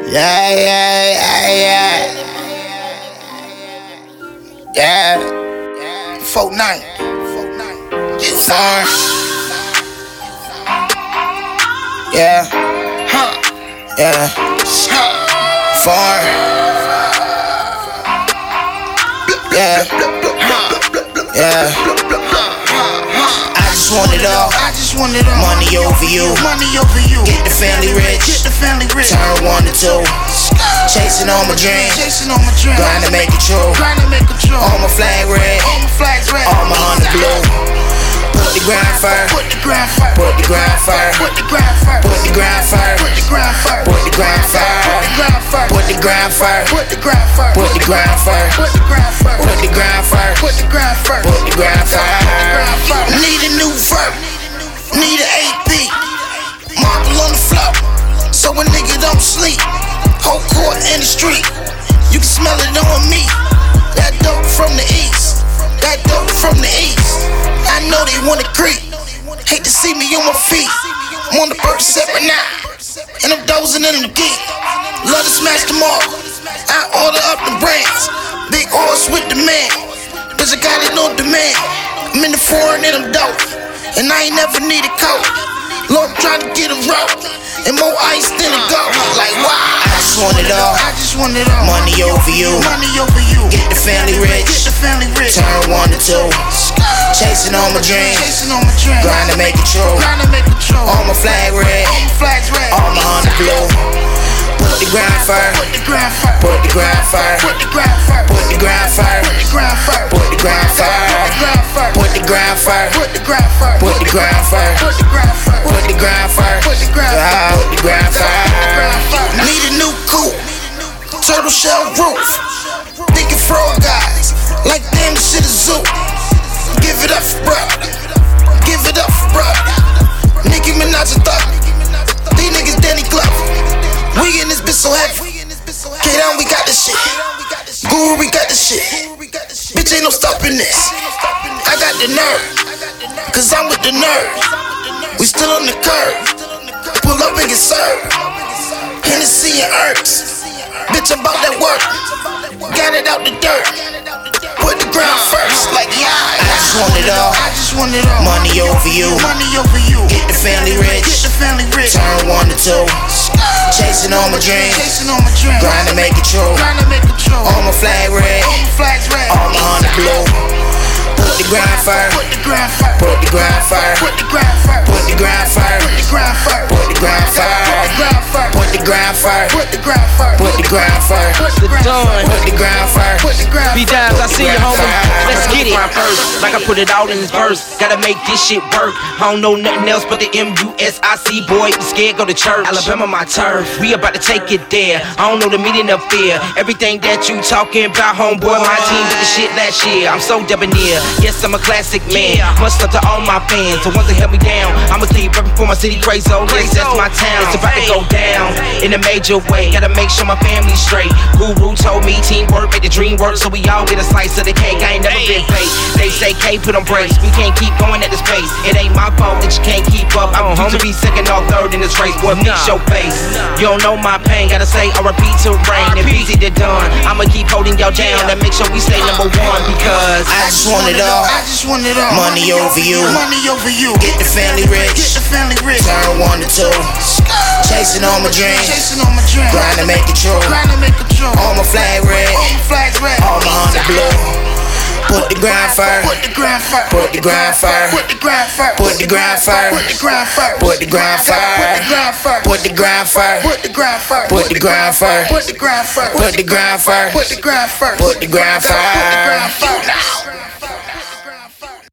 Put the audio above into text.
Yeah, yeah, yeah, yeah. Yeah. 4-9. Far. Yeah. Yeah. Far. Yeah. Yeah. I just want it all. Money over you. Get the family rich. Turn 1 to 2. Chasing all my dreams. Grind to make it true. All my flag red. All my honor blue. Put the grind first. Put the grind first. Put the grind first. Put the grind first. Put the grind first. Put the grind first. Put the grind first. Put the grind first. Put the grind first. Put the grind first. Put the grind first. Put the grind first. Put the grind first. Put the grind first. Need a new verb. Need an AP. Marble on the floor, so a nigga don't sleep. Whole court in the street. You can smell it on me. That dope from the east. That dope from the east. I know they wanna creep. Hate to see me on my feet. I'm on the first step right now, and I'm dozing in the geek. Love to smash them all. I order up the brands. Big horse with the man. Bitch, I got it on demand. I'm in the foreign and I'm dope, and I ain't never need a coat. Lord, I'm trying to get a rope, and more ice than a goat. Like, wow. I just want it all. Money over you. Get the family rich. Turn 1 to 2. Chasing all my dreams. Grind to make it true. All my flag red. All my honor blue. Put the grind first. Put the grind first. Put the grind first. Put the grind first. Put the grind first. Put the grind first. Put the grind first. Put the grind first. Put the grind first. Put the grind first. Put the grind first. Put the grind first. Need a new coupe. Turtle shell roof. Thinking frog guys. Like damn, this shit is zoo. Give it up for bruh. Give it up for bruh. Nicki Minaj a thug. These niggas Danny Glover. We in this bitch so heavy. K-Down, we got this shit. Guru, we got this shit. Bitch, ain't no stopping this. I got the nerve, cause I'm with the nerve. We still on the curb. Pull up and get served. Hennessy and herbs. Bitch, I'm about that work. Got it out the dirt. Put the ground first, like yeah. I just want it all. Money over you. Get the family rich. Turn 1 to 2. Chasing all my dreams. Grind to make it true. All my flag red. All my honor blue. Put the grind first. Put the grind first. Put the grind first. Put the grind first. Put the grind first. Put the grind first. Put the grind first. Put the grind first. Put the grind first. Put the grind first. Put the grind first. Put the grind first. B-Dimes, I see you, homie. Let's get it. First, like I put it out in this verse. Gotta make this shit work. I don't know nothing else but the M-U-S-I-C. Boy, scared, go to church. Alabama, my turf. We about to take it there. I don't know the meaning of fear. Everything that you talking about, homeboy, my team did the shit last year. I'm so debonair. Yes, I'm a classic man. Much love to all my fans. The ones that held me down, I'ma keep reppin' for my city, crazy. Yes, that's my town. It's about to go down in a major way. Gotta make sure my family's straight. Guru told me teamwork make the dream work, so we all get a slice of the cake. I ain't never been fake. They say K put on brakes. We can't keep going at this pace. It ain't my fault that you can't keep up. I'm due to be second or third in this race. Boy, meet your face. You don't know my pain. Gotta say R.I.P. to Rain. If easy to done, I'ma keep holding y'all down and make sure we stay number 1 because I just want it all. Money over you. Get the family rich. Turn 1 to 2. Chasing all my dreams. Grind to make it true. All my flag red. All my honor blue. Put the grind first. Put the grind first. Put the grind first. Put the grind first. Put the grind first. Put the grind first. Put the grind first. Put the grind first. Put the grind first. Put the grind first. Put the grind first. Put the grind first. Put the grind first. Put the grind first. Put the grind first.